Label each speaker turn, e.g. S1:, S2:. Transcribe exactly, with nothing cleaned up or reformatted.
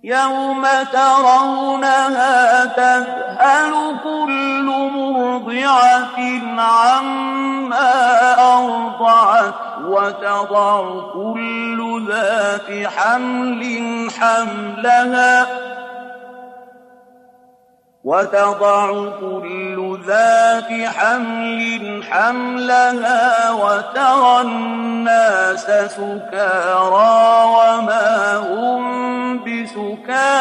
S1: يوم ترونها تذهل كل مرضعة عما أرضعت وتضع كل ذات حمل حملها وتضع كل ذات حمل حملها وترى الناس سكارى وما هم بسكارى